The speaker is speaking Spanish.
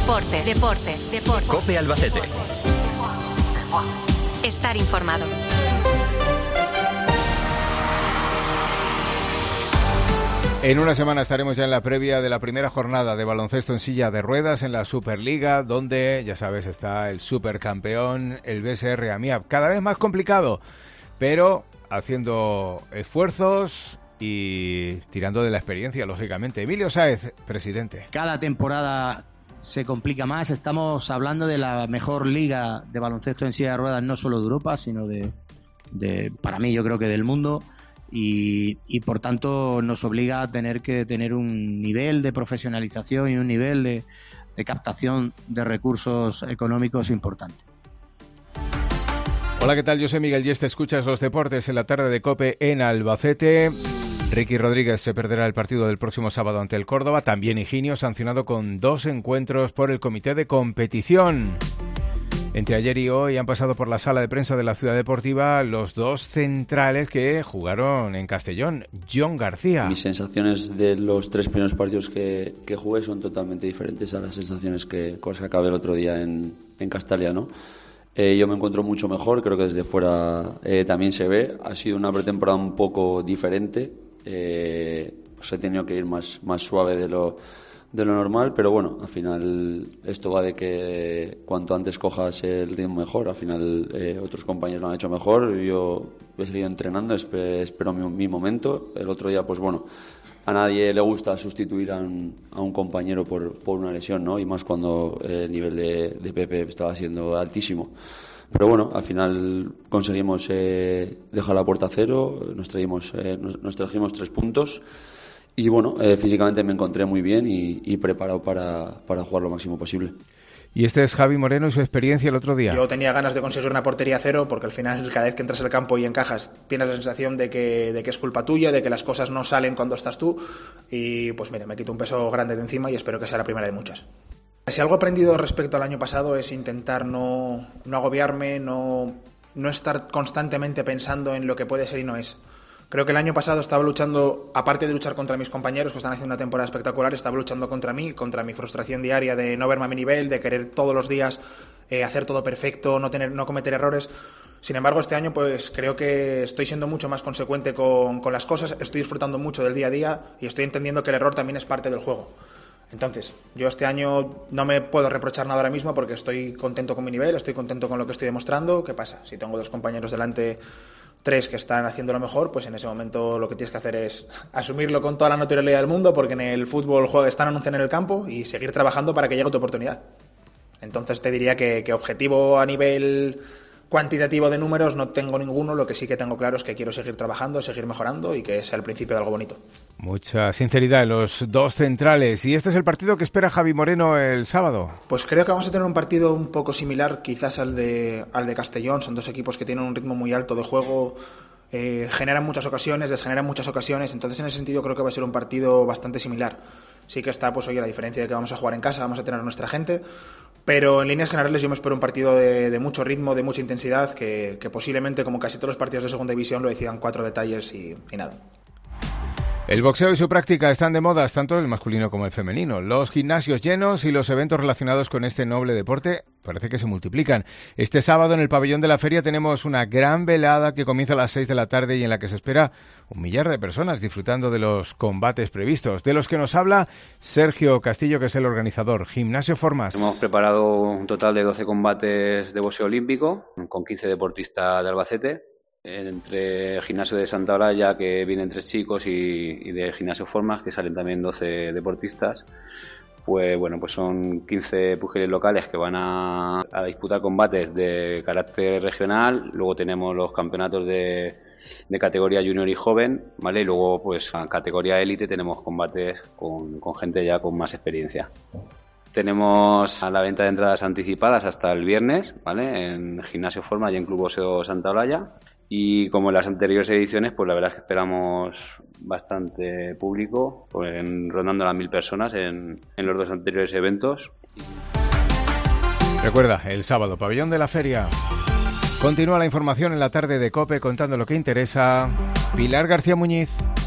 Deportes. COPE Albacete. Estar informado. En una semana estaremos ya en la previa de la primera jornada de baloncesto en silla de ruedas en la Superliga, donde, ya sabes, está el supercampeón, el BSR Amiab. Cada vez más complicado, pero haciendo esfuerzos y tirando de la experiencia, lógicamente. Emilio Sáez, presidente. Cada temporada se complica más. Estamos hablando de la mejor liga de baloncesto en silla de ruedas, no solo de Europa, sino de para mí, yo creo que del mundo. Y por tanto nos obliga a tener que tener un nivel de profesionalización y un nivel de captación de recursos económicos importante. Hola, ¿qué tal? Yo soy Miguel Yeste, escuchas los deportes en la tarde de COPE en Albacete. Ricky Rodríguez se perderá el partido del próximo sábado ante el Córdoba. También Higinio, sancionado con 2 encuentros por el comité de competición. Entre ayer y hoy han pasado por la sala de prensa de la Ciudad Deportiva los 2 centrales que jugaron en Castellón. John García. Mis sensaciones de los 3 primeros partidos que jugué son totalmente diferentes a las sensaciones que acabé el otro día en Castalia, ¿no? Yo me encuentro mucho mejor, creo que desde fuera también se ve. Ha sido una pretemporada un poco diferente, pues he tenido que ir más suave de lo normal, pero bueno, al final esto va de que cuanto antes cojas el ritmo mejor. Al final otros compañeros lo han hecho mejor, yo he seguido entrenando, espero mi momento. El otro día, pues bueno, a nadie le gusta sustituir a un compañero por una lesión, ¿no? Y más cuando el nivel de Pepe estaba siendo altísimo. Pero bueno, al final conseguimos dejar la puerta a cero, nos trajimos 3 puntos. Y bueno, físicamente me encontré muy bien y preparado para jugar lo máximo posible. Y este es Javi Moreno y su experiencia el otro día. Yo tenía ganas de conseguir una portería cero, porque al final cada vez que entras al campo y encajas tienes la sensación de que es culpa tuya, de que las cosas no salen cuando estás tú. Y pues mira, me quito un peso grande de encima y espero que sea la primera de muchas. Si algo he aprendido respecto al año pasado es intentar no agobiarme, no estar constantemente pensando en lo que puede ser y no es. Creo que el año pasado estaba luchando, aparte de luchar contra mis compañeros que están haciendo una temporada espectacular, estaba luchando contra mí, contra mi frustración diaria de no verme a mi nivel, de querer todos los días hacer todo perfecto, no cometer errores. Sin embargo, este año pues creo que estoy siendo mucho más consecuente con las cosas, estoy disfrutando mucho del día a día y estoy entendiendo que el error también es parte del juego. Entonces, yo este año no me puedo reprochar nada ahora mismo porque estoy contento con mi nivel, estoy contento con lo que estoy demostrando. ¿Qué pasa? Si tengo 2 compañeros delante, 3 que están haciendo lo mejor, pues en ese momento lo que tienes que hacer es asumirlo con toda la naturalidad del mundo, porque en el fútbol están anunciando en el campo, y seguir trabajando para que llegue tu oportunidad. Entonces te diría que objetivo a nivel cuantitativo de números no tengo ninguno. Lo que sí que tengo claro es que quiero seguir trabajando, seguir mejorando y que sea el principio de algo bonito. Mucha sinceridad en los 2 centrales. Y este es el partido que espera Javi Moreno el sábado. Pues creo que vamos a tener un partido un poco similar quizás al de Castellón. Son 2 equipos que tienen un ritmo muy alto de juego, generan muchas ocasiones, desgeneran muchas ocasiones. Entonces en ese sentido creo que va a ser un partido bastante similar. Sí que está pues hoy la diferencia de que vamos a jugar en casa, vamos a tener a nuestra gente, pero en líneas generales yo me espero un partido de mucho ritmo, de mucha intensidad, que posiblemente, como casi todos los partidos de segunda división, lo decidan 4 detalles y nada. El boxeo y su práctica están de moda, tanto el masculino como el femenino. Los gimnasios llenos y los eventos relacionados con este noble deporte parece que se multiplican. Este sábado en el pabellón de la feria tenemos una gran velada que comienza a las 6 de la tarde y en la que se espera 1 millar de personas disfrutando de los combates previstos, de los que nos habla Sergio Castillo, que es el organizador. Gimnasio Formas. Hemos preparado un total de 12 combates de boxeo olímpico con 15 deportistas de Albacete, entre el gimnasio de Santa Olalla, que vienen 3 chicos, y de Gimnasio Formas, que salen también 12 deportistas. Pues bueno, pues son 15 púgiles locales que van a disputar combates de carácter regional. Luego tenemos los campeonatos de categoría junior y joven, ¿vale? Y luego, pues en categoría élite tenemos combates con gente ya con más experiencia. Tenemos a la venta de entradas anticipadas hasta el viernes, ¿vale? En Gimnasio Forma y en Club Boxeo Santa Olalla. Y como en las anteriores ediciones, pues la verdad es que esperamos bastante público, pues rondando las 1000 personas en los 2 anteriores eventos. Recuerda, el sábado, pabellón de la feria. Continúa la información en la tarde de COPE, contando lo que interesa. Pilar García Muñiz.